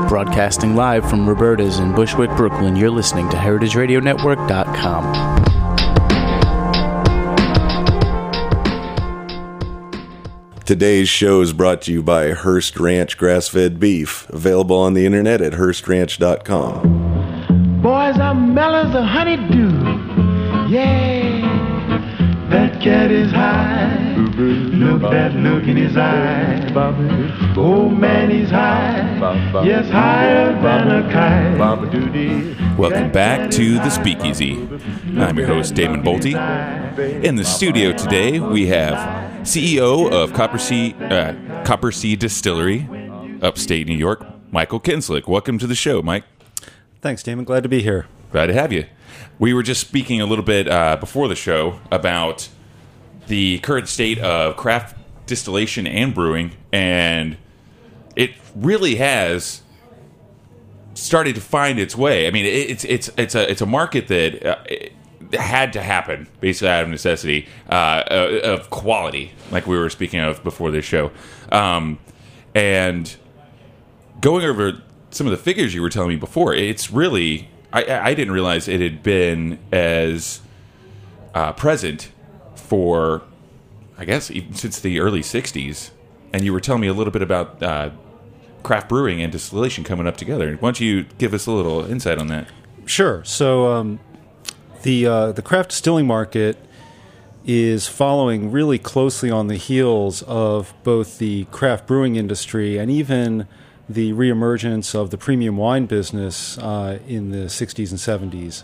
Broadcasting live from Roberta's in Bushwick, Brooklyn, you're listening to HeritageRadioNetwork.com. Today's show is brought to you by Hearst Ranch Grass-Fed Beef, available on the internet at HearstRanch.com. Boys, I'm mellow as a honeydew. Yeah, that cat is high. Look that look in his eye. Oh man, he's high. Yes, higher than a kite. Welcome back to the Speakeasy. I'm your host, Damon Bolte. In the studio today, we have CEO of Copper Sea Distillery, upstate New York, Michael Kinslick. Welcome to the show, Mike. Thanks, Damon. Glad to be here. Glad to have you. We were just speaking a little bit before the show about the current state of craft distillation and brewing, and it really has started to find its way. I mean, it's a market that had to happen basically out of necessity, of quality, like we were speaking of before this show, and going over some of the figures you were telling me before. It's really I didn't realize it had been as present for, I guess, even since the early 60s. And you were telling me a little bit about craft brewing and distillation coming up together. Why don't you give us a little insight on that? Sure. So the craft distilling market is following really closely on the heels of both the craft brewing industry and even the reemergence of the premium wine business in the 60s and 70s.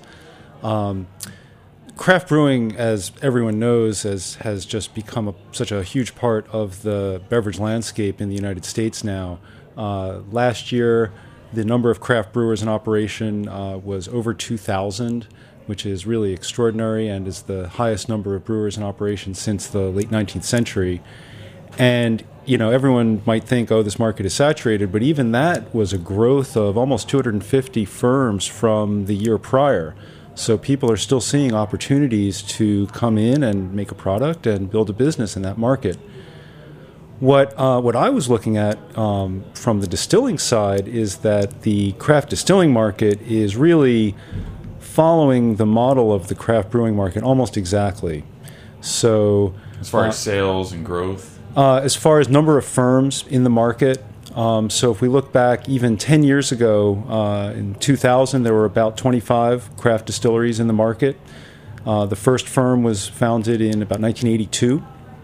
Craft brewing, as everyone knows, has just become such a huge part of the beverage landscape in the United States now. Last year, the number of craft brewers in operation was over 2,000, which is really extraordinary and is the highest number of brewers in operation since the late 19th century. And, you know, everyone might think, oh, this market is saturated, but even that was a growth of almost 250 firms from the year prior. So people are still seeing opportunities to come in and make a product and build a business in that market. What I was looking at from the distilling side is that the craft distilling market is really following the model of the craft brewing market almost exactly. So, as far as sales and growth? As far as number of firms in the market, so if we look back even 10 years ago, in 2000, there were about 25 craft distilleries in the market. The first firm was founded in about 1982.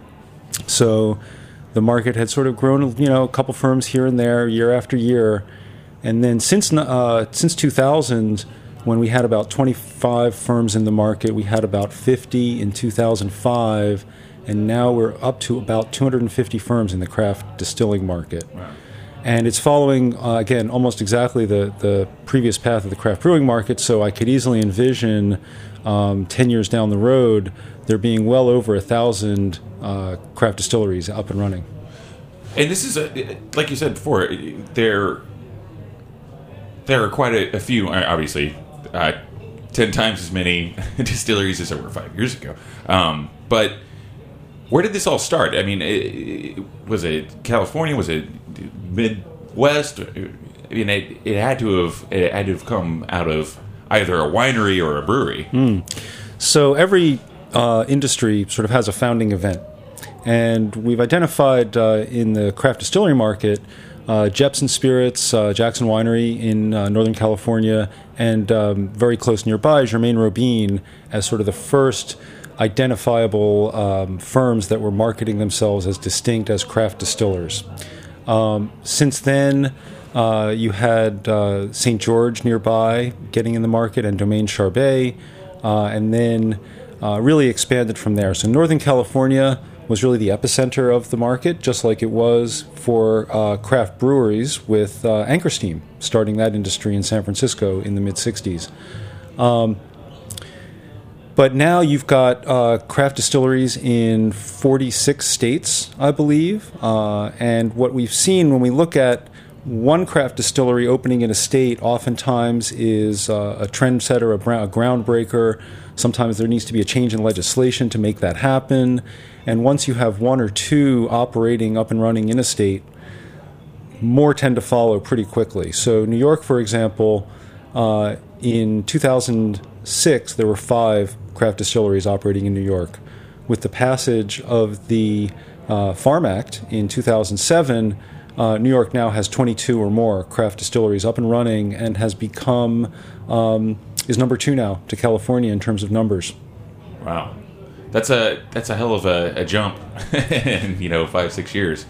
So the market had sort of grown, you know, a couple firms here and there, year after year. And then since 2000, when we had about 25 firms in the market, we had about 50 in 2005, and now we're up to about 250 firms in the craft distilling market. Wow. And it's following, again, almost exactly the previous path of the craft brewing market, so I could easily envision 10 years down the road there being well over 1,000 craft distilleries up and running. And this is, like you said before, there are quite a few, obviously, 10 times as many distilleries as there were 5 years ago. But where did this all start? I mean, was it California? Was it Midwest? I mean, it had to have come out of either a winery or a brewery. So every industry sort of has a founding event, and we've identified in the craft distillery market Jepson Spirits, Jackson Winery in Northern California, and very close nearby, Germain Robin, as sort of the first identifiable firms that were marketing themselves as distinct as craft distillers. Since then, you had St. George nearby getting in the market, and Domaine Charbet, and then really expanded from there. So Northern California was really the epicenter of the market, just like it was for craft breweries with Anchor Steam, starting that industry in San Francisco in the mid-'60s. But now you've got craft distilleries in 46 states, I believe. And what we've seen when we look at one craft distillery opening in a state, oftentimes is a trendsetter, a groundbreaker. Sometimes there needs to be a change in legislation to make that happen. And once you have one or two operating up and running in a state, more tend to follow pretty quickly. So New York, for example, in 2006, there were 5 craft distilleries operating in New York. With the passage of the Farm Act in 2007, New York now has 22 or more craft distilleries up and running and has become, is number 2 now to California in terms of numbers. Wow. That's a hell of a jump in 5-6 years.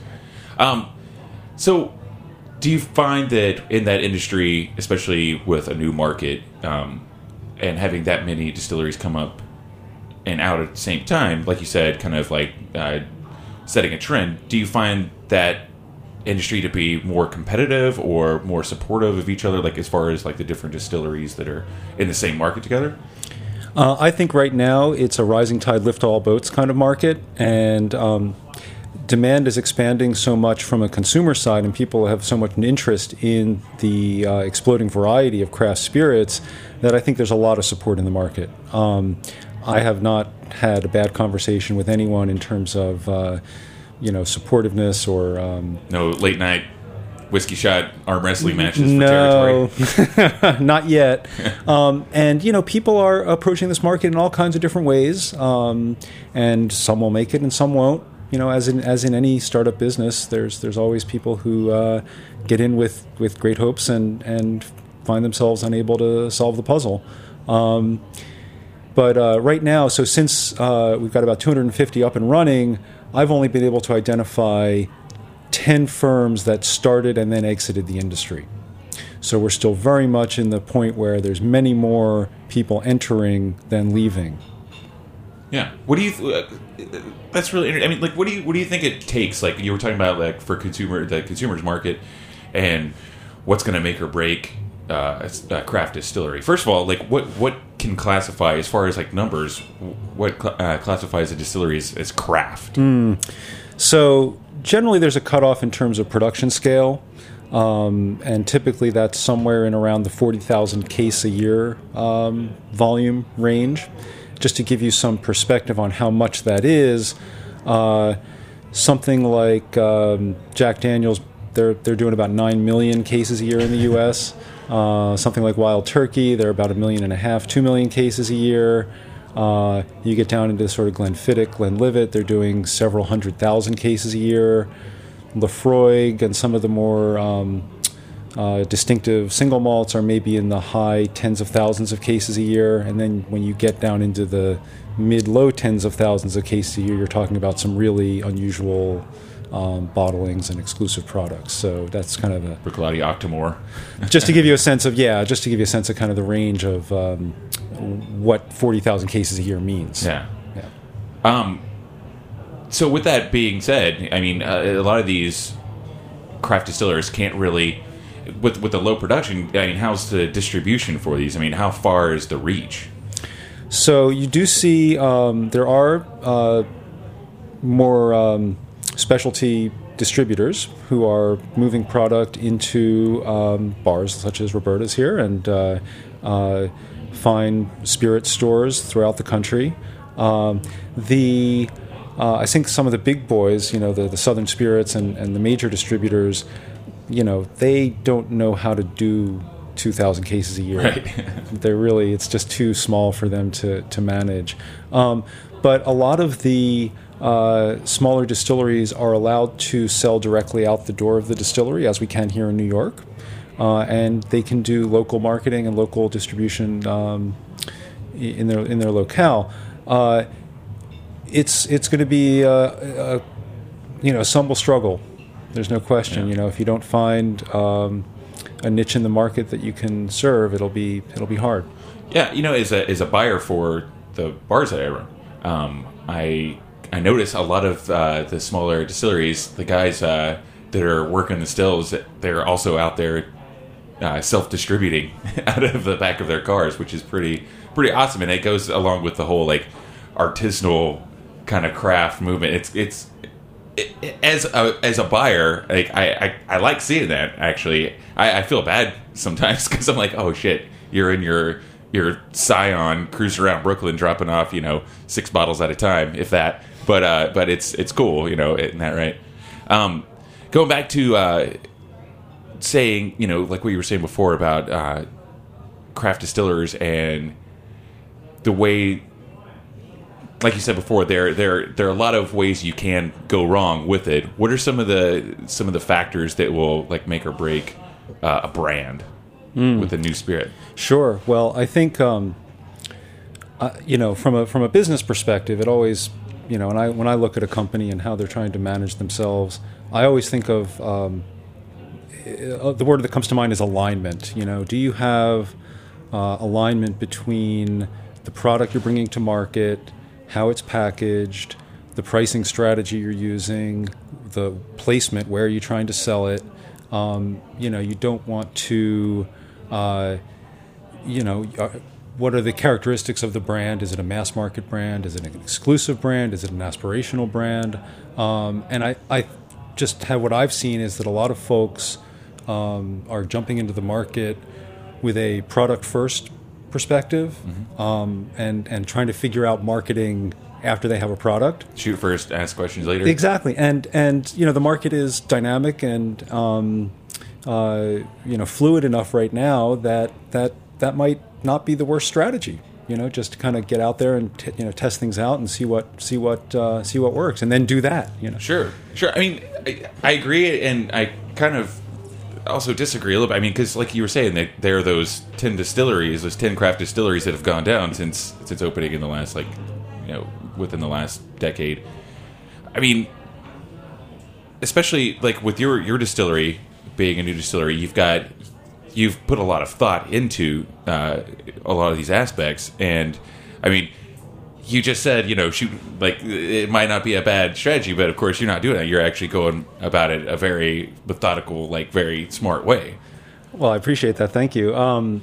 So do you find that in that industry, especially with a new market, and having that many distilleries come up and out at the same time, like you said, kind of like setting a trend, do you find that industry to be more competitive or more supportive of each other, like as far as like the different distilleries that are in the same market together? I think right now it's a rising tide lift all boats kind of market, and demand is expanding so much from a consumer side, and people have so much an interest in the exploding variety of craft spirits that I think there's a lot of support in the market. I have not had a bad conversation with anyone in terms of supportiveness or no late night whiskey shot arm wrestling matches for territory. Not yet. And people are approaching this market in all kinds of different ways, and some will make it and some won't. As in any startup business, there's always people who get in with great hopes and find themselves unable to solve the puzzle. But right now, so since we've got about 250 up and running, I've only been able to identify 10 firms that started and then exited the industry. So we're still very much in the point where there's many more people entering than leaving. Yeah. What do you? That's really interesting. I mean, like, what do you think it takes? Like, you were talking about, like, for the consumer's market, and what's going to make or break a craft distillery. First of all, like, what can classify as far as like numbers? What classifies a distillery as craft? So generally, there's a cutoff in terms of production scale. And typically that's somewhere in around the 40,000 case a year volume range. Just to give you some perspective on how much that is, something like Jack Daniel's, they're doing about 9 million cases a year in the U.S. Something like Wild Turkey, they're about 1.5 million, 2 million cases a year. You get down into sort of Glenfiddich, Glenlivet, they're doing several 100,000 cases a year. Lafroig and some of the more distinctive single malts are maybe in the high tens of thousands of cases a year. And then when you get down into the mid-low tens of thousands of cases a year, you're talking about some really unusual bottlings and exclusive products. So that's kind of a... Bruichladdich Octomore. just to give you a sense of kind of the range of what 40,000 cases a year means. Yeah. So with that being said, I mean, a lot of these craft distillers can't really, with the low production, I mean, how's the distribution for these? I mean, how far is the reach? So you do see there are more specialty distributors who are moving product into bars such as Roberta's here and fine spirit stores throughout the country. I think some of the big boys, the Southern Spirits and the major distributors, they don't know how to do 2,000 cases a year. Right. It's just too small for them to manage. But a lot of the smaller distilleries are allowed to sell directly out the door of the distillery, as we can here in New York. And they can do local marketing and local distribution in their locale. It's going to be some will struggle. There's no question. Yeah. If you don't find a niche in the market that you can serve, it'll be hard. Yeah, as a buyer for the bars that I run, I notice a lot of the smaller distilleries, the guys that are working the stills, they're also out there self-distributing out of the back of their cars, which is pretty awesome, and it goes along with the whole like artisanal kind of craft movement. It's as a buyer, like I like seeing that. Actually, I feel bad sometimes because I'm like, oh shit, you're in your Scion cruising around Brooklyn dropping off 6 bottles at a time, if that. But it's cool, isn't that right? Going back to saying, like what you were saying before about craft distillers and the way, like you said before, there are a lot of ways you can go wrong with it. What are some of the factors that will like make or break a brand with a new spirit? Sure. Well, I think from a business perspective, it always, when I look at a company and how they're trying to manage themselves, I always think of the word that comes to mind is alignment. Do you have alignment between the product you're bringing to market, how it's packaged, the pricing strategy you're using, the placement, where you're trying to sell it? You don't want to, what are the characteristics of the brand? Is it a mass market brand? Is it an exclusive brand? Is it an aspirational brand? And I just have what I've seen is that a lot of folks are jumping into the market with a product first perspective, and trying to figure out marketing after they have a product. Shoot first, ask questions later. Exactly, and the market is dynamic and fluid enough right now that might not be the worst strategy. Just to kind of get out there and test things out and see what works, and then do that. Sure. I mean, I agree, and I kind of also disagree a little bit. I mean, because like you were saying, that there are those 10 distilleries, those 10 craft distilleries that have gone down since opening in the last within the last decade. I mean, especially like with your distillery being a new distillery, you've put a lot of thought into a lot of these aspects, and I mean, you just said it might not be a bad strategy, but of course you're not doing that. You're actually going about it a very methodical, very smart way. Well, I appreciate that. Thank you.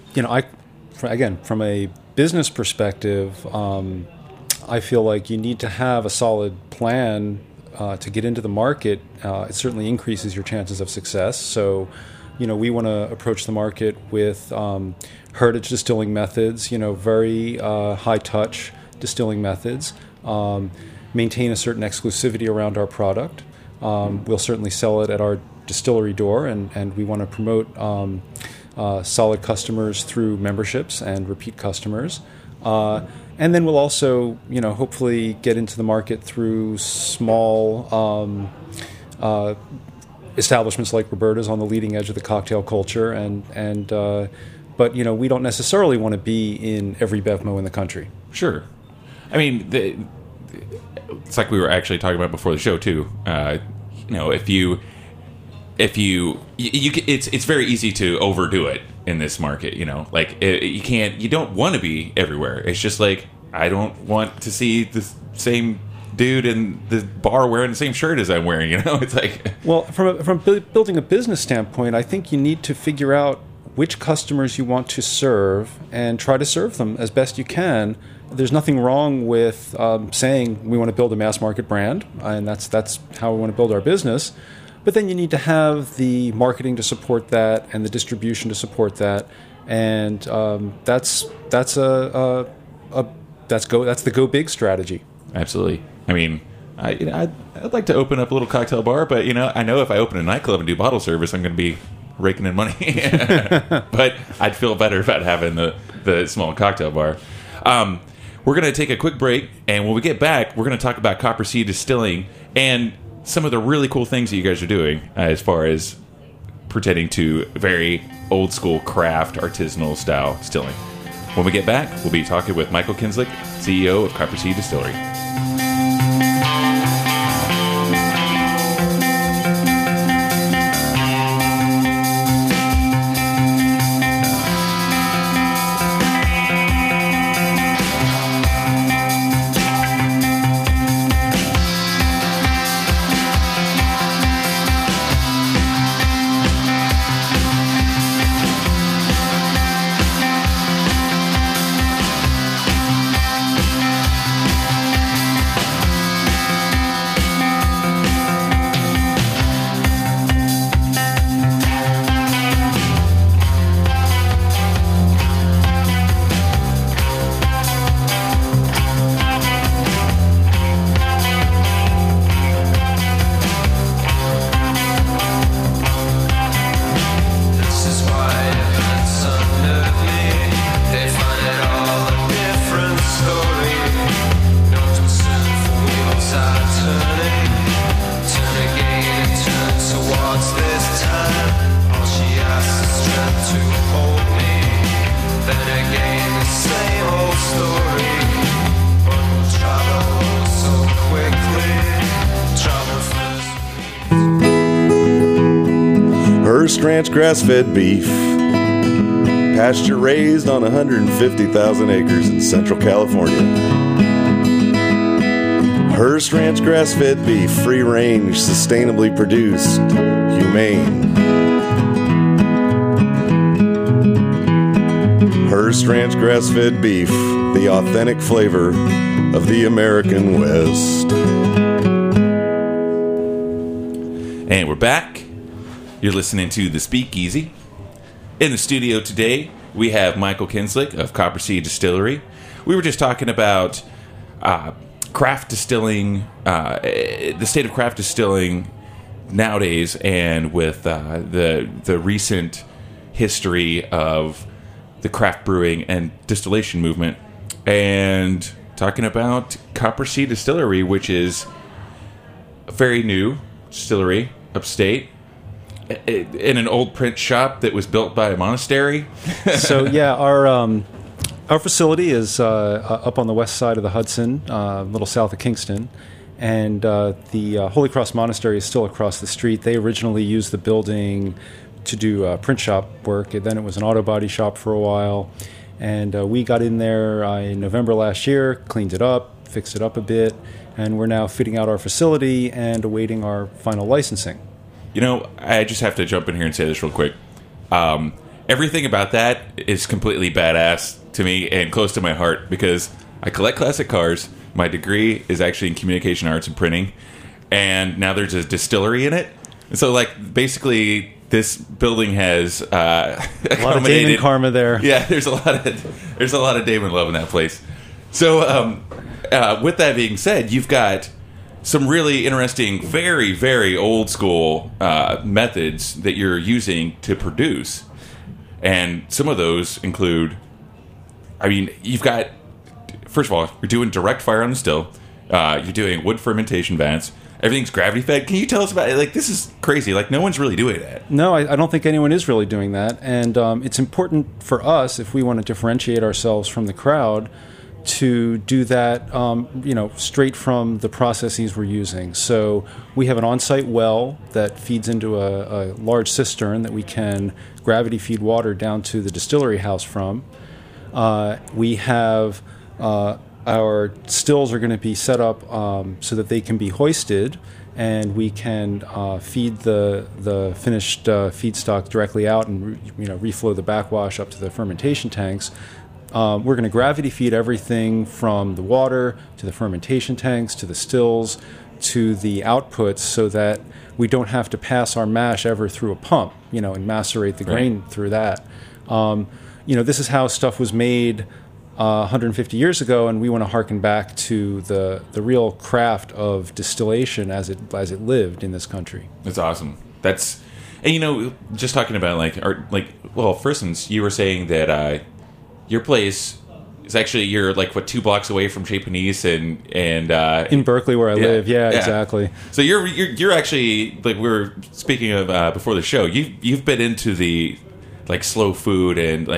From a business perspective, I feel like you need to have a solid plan to get into the market. It certainly increases your chances of success. So, we want to approach the market with heritage distilling methods, very high touch distilling methods, maintain a certain exclusivity around our product. We'll certainly sell it at our distillery door, and we want to promote solid customers through memberships and repeat customers. And then we'll also, hopefully get into the market through small establishments like Roberta's on the leading edge of the cocktail culture, but we don't necessarily want to be in every BevMo in the country. Sure. I mean, it's like we were actually talking about before the show too. It's very easy to overdo it in this market. You don't want to be everywhere. It's just like, I don't want to see the same dude in the bar wearing the same shirt as I'm wearing. It's like, well, from building a business standpoint, I think you need to figure out which customers you want to serve and try to serve them as best you can. There's nothing wrong with saying we want to build a mass market brand, and that's how we want to build our business. But then you need to have the marketing to support that and the distribution to support that, and that's the go big strategy. Absolutely. I mean, I'd like to open up a little cocktail bar, but I know if I open a nightclub and do bottle service, I'm going to be raking in money. But I'd feel better about having the small cocktail bar. We're going to take a quick break, and when we get back, we're going to talk about Copper Sea Distilling and some of the really cool things that you guys are doing as far as pertaining to very old school craft artisanal style distilling. When we get back, we'll be talking with Michael Kinslick, CEO of Copper Sea Distillery. time. All she asks is strength to hold me. Then again, the same old story. But we'll travel so quickly. Travel first. Hearst Ranch grass-fed beef, pasture raised on 150,000 acres in Central California. Hearst Ranch grass-fed beef, free range, sustainably produced, humane. Hearst Ranch grass-fed beef, the authentic flavor of the American West. And we're back. You're listening to The Speakeasy. In the studio today, we have Michael Kinslick of Copper Sea Distillery. We were just talking about craft distilling, the state of craft distilling nowadays, and with the recent history of the craft brewing and distillation movement, and talking about Copper Sea Distillery, which is a very new distillery upstate in an old print shop that was built by a monastery. So yeah, our facility is up on the west side of the Hudson, a little south of Kingston, and the Holy Cross Monastery is still across the street. They originally used the building to do print shop work, and then it was an auto body shop for a while. And we got in there in November last year, cleaned it up, fixed it up a bit, and we're now fitting out our facility and awaiting our final licensing. You know, I just have to jump in here and say this real quick. Everything about that is completely badass to me and close to my heart, because I collect classic cars. My degree is actually in communication arts and printing, and now there's a distillery in it. And so, like, basically, this building has A lot of Damon karma there. Yeah, there's a lot of Damon love in that place. So, with that being said, you've got some really interesting, very, very old school methods that you're using to produce. And some of those include, I mean, you've got, first of all, you're doing direct fire on the still. You're doing wood fermentation vats. Everything's gravity fed. Can you tell us about it? Like, this is crazy. Like, no one's really doing that. No, I don't think anyone is really doing that. And it's important for us, if we want to differentiate ourselves from the crowd, to do that, straight from the processes we're using. So we have an on-site well that feeds into a large cistern that we can gravity feed water down to the distillery house from. We have our stills are going to be set up so that they can be hoisted, and we can feed the finished feedstock directly out and reflow the backwash up to the fermentation tanks. We're going to gravity feed everything from the water to the fermentation tanks to the stills to the outputs, so that we don't have to pass our mash ever through a pump, and macerate the grain through that. This is how stuff was made 150 years ago, and we want to harken back to the real craft of distillation as it lived in this country. That's awesome. And just talking about for instance, you were saying that your place is actually, you're 2 blocks away from Chez Panisse and in Berkeley where I live. Yeah, exactly. So you're actually, like we were speaking of before the show, you've been into the slow food and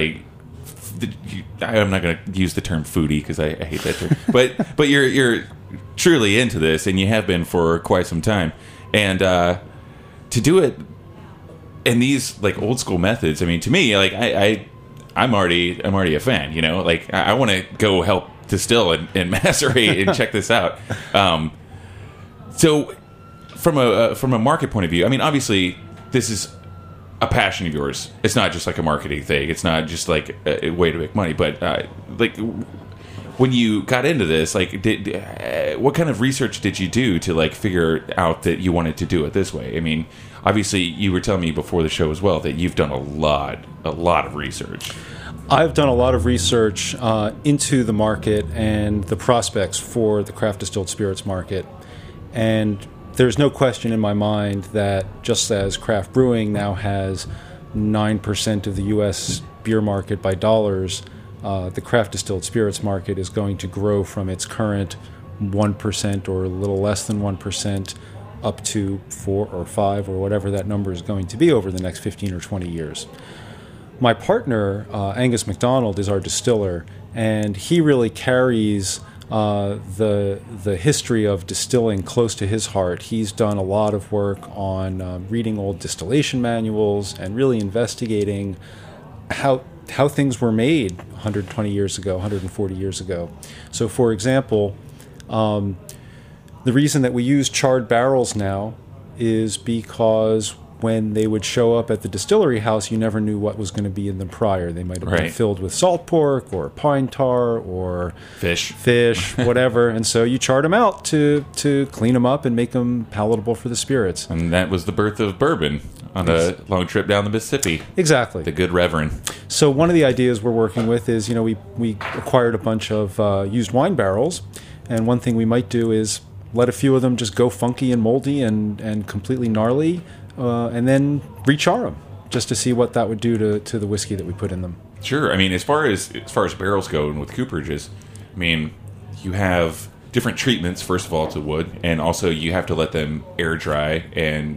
I'm not going to use the term foodie because I hate that term, but you're truly into this, and you have been for quite some time, and to do it in these old school methods. I mean, to me, I'm already a fan. I want to go help distill and macerate and check this out. So from a market point of view, I mean, obviously this is a passion of yours. It's not just a marketing thing. It's not just a way to make money. But when you got into this, what kind of research did you do to figure out that you wanted to do it this way? I mean, obviously you were telling me before the show as well that you've done a lot of research. I've done a lot of research into the market and the prospects for the craft distilled spirits market, and there's no question in my mind that just as craft brewing now has 9% of the U.S. beer market by dollars, the craft distilled spirits market is going to grow from its current 1% or a little less than 1% up to 4 or 5 or whatever that number is going to be over the next 15 or 20 years. My partner, Angus MacDonald, is our distiller, and he really carries the history of distilling close to his heart. He's done a lot of work on reading old distillation manuals and really investigating how things were made 120 years ago, 140 years ago. So, for example, the reason that we use charred barrels now is because when they would show up at the distillery house, you never knew what was going to be in them prior. They might have been Right. filled with salt pork or pine tar or Fish. whatever. And so you charred them out to clean them up and make them palatable for the spirits. And that was the birth of bourbon on a long trip down the Mississippi. Exactly. The good Reverend. So one of the ideas we're working with is, we acquired a bunch of used wine barrels, and one thing we might do is let a few of them just go funky and moldy and completely gnarly, and then rechar them just to see what that would do to the whiskey that we put in them. Sure. I mean, as far as barrels go and with cooperages, I mean, you have different treatments, first of all, to wood, and also you have to let them air dry, and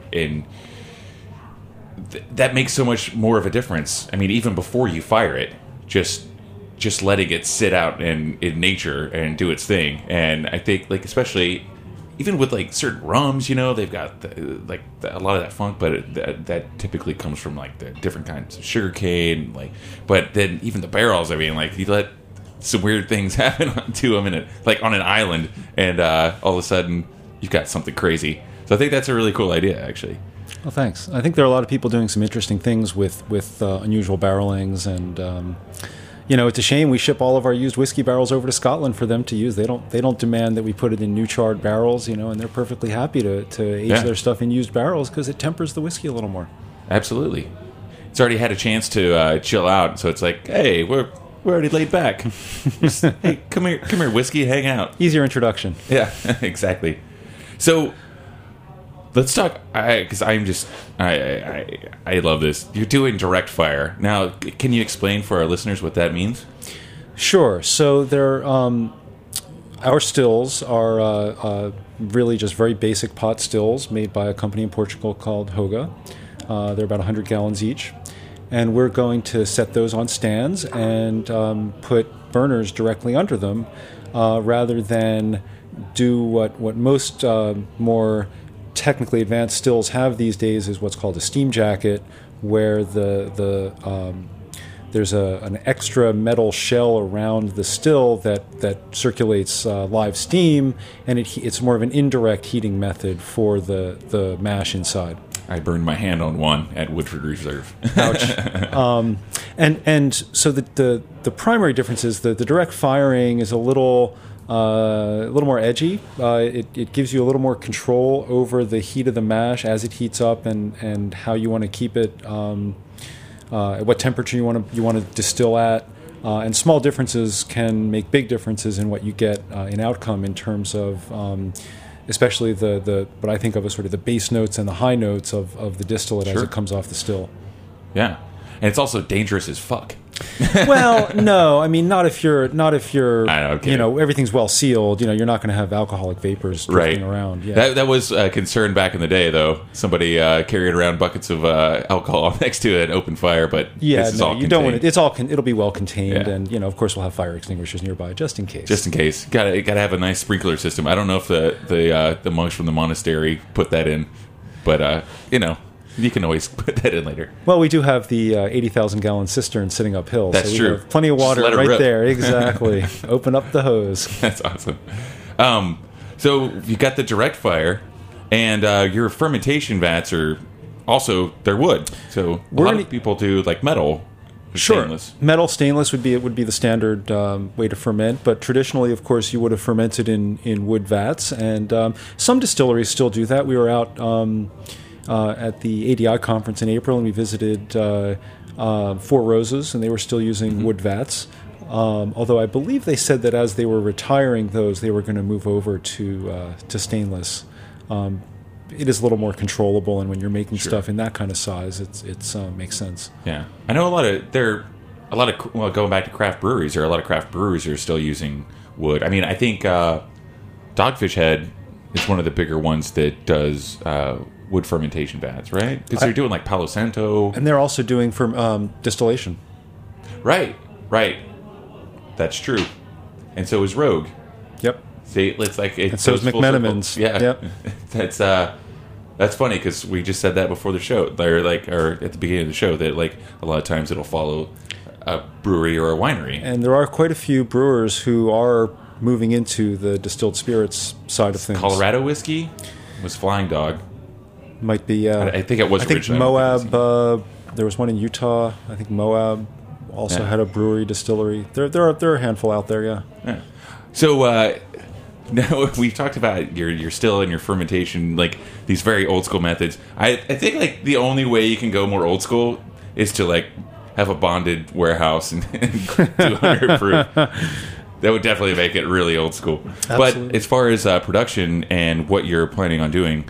that makes so much more of a difference. I mean, even before you fire it, just letting it sit out in nature and do its thing. And I think, like, especially even with like certain rums, they've got a lot of that funk, but that typically comes from like the different kinds of sugar cane. But then even the barrels, I mean, like, you let some weird things happen to them on an island, and all of a sudden you've got something crazy. So I think that's a really cool idea, actually. Well, thanks. I think there are a lot of people doing some interesting things with unusual barrelings, and it's a shame we ship all of our used whiskey barrels over to Scotland for them to use. They don't demand that we put it in new charred barrels, and they're perfectly happy to age their stuff in used barrels because it tempers the whiskey a little more. Absolutely. It's already had a chance to chill out, so it's like, hey, we're already laid back. Hey, come here, whiskey, hang out. Easier introduction. Yeah, exactly. So let's talk, because I love this. You're doing direct fire. Now, can you explain for our listeners what that means? Sure. So our stills are really just very basic pot stills made by a company in Portugal called Hoga. They're about 100 gallons each. And we're going to set those on stands and put burners directly under them rather than do what most more technically advanced stills have these days, is what's called a steam jacket, where there's an extra metal shell around the still that circulates live steam, and it's more of an indirect heating method for the mash inside. I burned my hand on one at Woodford Reserve. Ouch. And so the primary difference is the direct firing is a little more edgy. It gives you a little more control over the heat of the mash as it heats up, and how you want to keep it, at what temperature you want to distill at. And small differences can make big differences in what you get in outcome in terms of, especially the what I think of as sort of the base notes and the high notes of the distillate as it comes off the still. Yeah, and it's also dangerous as fuck. Well, no, I mean not if you're I know, everything's well sealed. You're not going to have alcoholic vapors drifting around. Yeah. That was a concern back in the day, though. Somebody carried around buckets of alcohol next to an open fire, but yeah, this is no, all you don't want contained. it. It'll be well contained, and of course we'll have fire extinguishers nearby just in case. Just in case, gotta have a nice sprinkler system. I don't know if the monks from the monastery put that in, but you can always put that in later. Well, we do have the 80,000 gallon cistern sitting uphill. That's so we true. Have plenty of water Just let it right rip. there. Exactly. Open up the hose. That's awesome. So you got the direct fire, and your fermentation vats are also, they're wood. So a lot of people do like metal. Sure. Stainless. Metal stainless would be the standard way to ferment, but traditionally, of course, you would have fermented in wood vats, and some distilleries still do that. We were out at the ADI conference in April, and we visited Four Roses, and they were still using wood vats. Although I believe they said that as they were retiring those, they were going to move over to stainless. It is a little more controllable, and when you're making stuff in that kind of size, it's makes sense. Yeah, I know going back to craft breweries, there are a lot of craft breweries that are still using wood. I mean, I think Dogfish Head is one of the bigger ones that does wood fermentation baths, right? Because they're doing like Palo Santo. And they're also doing distillation. Right. That's true. And so is Rogue. Yep. See, it's like And so is McMenamin's. Yeah. Yep. That's funny because we just said that before the show, or at the beginning of the show, that like a lot of times it'll follow a brewery or a winery. And there are quite a few brewers who are moving into the distilled spirits side of things. Colorado whiskey was Flying Dog. Might be. I think it was. I think originally. Moab. There was one in Utah. I think Moab also had a brewery distillery. There are a handful out there. Yeah. So now we've talked about your still and your fermentation, like these very old school methods. I think like the only way you can go more old school is to like have a bonded warehouse and do 100 proof. That would definitely make it really old school. Absolutely. But as far as production and what you're planning on doing,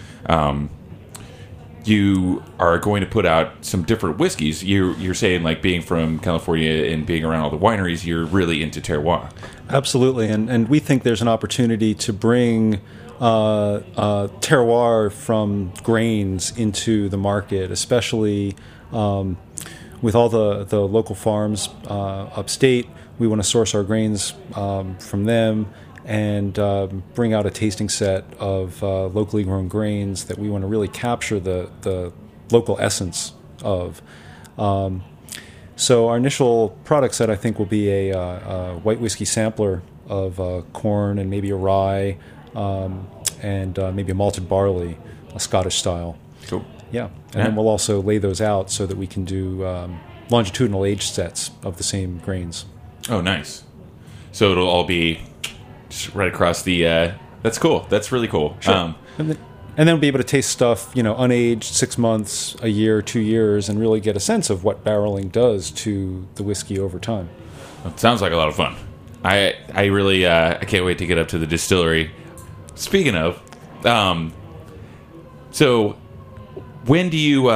you are going to put out some different whiskeys. You're saying like being from California and being around all the wineries, you're really into terroir. Absolutely, and we think there's an opportunity to bring terroir from grains into the market, especially with all the local farms upstate. We want to source our grains from them and bring out a tasting set of locally grown grains that we want to really capture the local essence of. So our initial product set, I think, will be a white whiskey sampler of corn and maybe a rye and maybe a malted barley, a Scottish style. Cool. Yeah, and then we'll also lay those out so that we can do longitudinal age sets of the same grains. Oh, nice. So it'll all be just right across the... that's cool. That's really cool. Sure. And then we'll be able to taste stuff, unaged, 6 months, a year, 2 years, and really get a sense of what barreling does to the whiskey over time. It sounds like a lot of fun. I really I can't wait to get up to the distillery. Speaking of, so when do you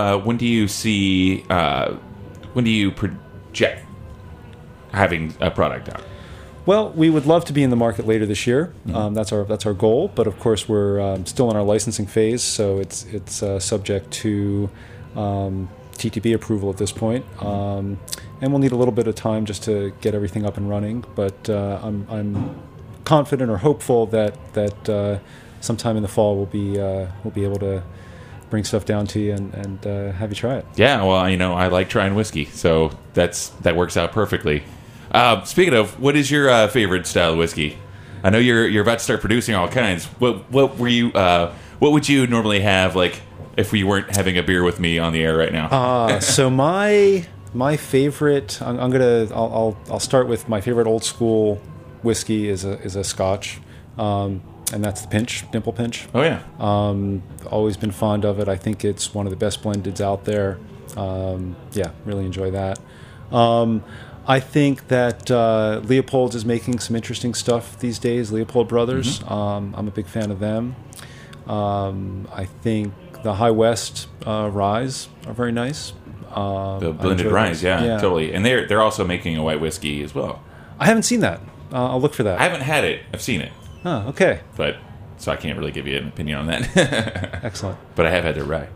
project having a product out? Well, we would love to be in the market later this year. That's our goal. But of course, we're still in our licensing phase, so it's subject to TTB approval at this point, and we'll need a little bit of time just to get everything up and running. But I'm confident or hopeful that sometime in the fall we'll be able to bring stuff down to you and have you try it. Yeah, well, I like trying whiskey, so that works out perfectly. Speaking of, what is your favorite style of whiskey? I know you're about to start producing all kinds. What would you normally have, like, if we weren't having a beer with me on the air right now? So my favorite, I'll start with my favorite old school whiskey is a Scotch, and that's the Dimple Pinch. Oh yeah. Always been fond of it. I think it's one of the best blendeds out there. Really enjoy that. I think that Leopold's is making some interesting stuff these days, Leopold Brothers. I'm a big fan of them. I think the High West ryes are very nice. The blended ryes, yeah, totally. And they're also making a white whiskey as well. I haven't seen that. I'll look for that. I haven't had it. I've seen it. Oh, okay. So I can't really give you an opinion on that. Excellent. But I have had their rye.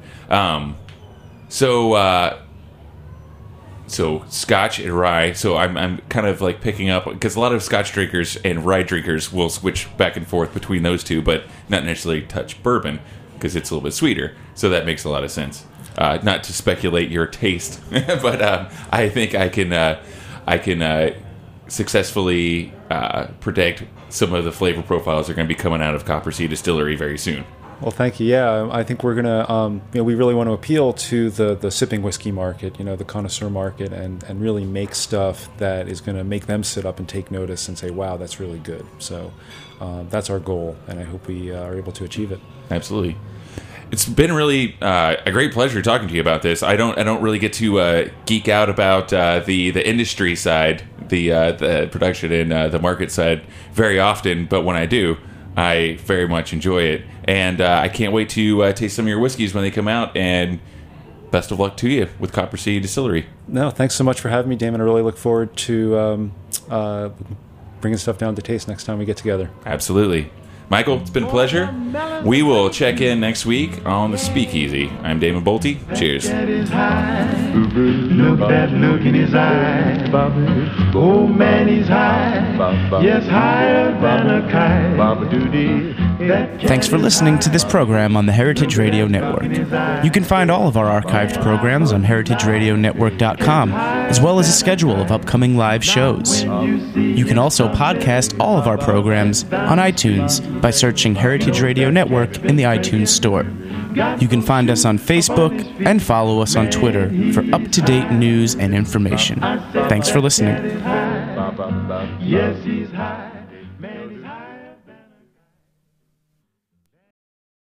So Scotch and rye. So I'm kind of like picking up, because a lot of Scotch drinkers and rye drinkers will switch back and forth between those two, but not necessarily touch bourbon because it's a little bit sweeter. So that makes a lot of sense. Not to speculate your taste, but I think I can successfully predict some of the flavor profiles are going to be coming out of Copper Sea Distillery very soon. Well, thank you. Yeah, I think we're gonna. We really want to appeal to the sipping whiskey market, the connoisseur market, and really make stuff that is going to make them sit up and take notice and say, "Wow, that's really good." So that's our goal, and I hope we are able to achieve it. Absolutely. It's been really a great pleasure talking to you about this. I don't really get to geek out about the industry side, the production and the market side very often, but when I do, I very much enjoy it, and I can't wait to taste some of your whiskeys when they come out. And best of luck to you with Copper Sea Distillery. No, thanks so much for having me, Damon. I really look forward to bringing stuff down to taste next time we get together. Absolutely. Michael, it's been a pleasure. We will check in next week on the Speakeasy. I'm Damon Bolte. Cheers. Look that look in his eye. Oh man, he's high. Yes, higher than a kite. Thanks for listening to this program on the Heritage Radio Network. You can find all of our archived programs on heritageradionetwork.com, as well as a schedule of upcoming live shows. You can also podcast all of our programs on iTunes by searching Heritage Radio Network in the iTunes Store. You can find us on Facebook and follow us on Twitter for up-to-date news and information. Thanks for listening. Yes, he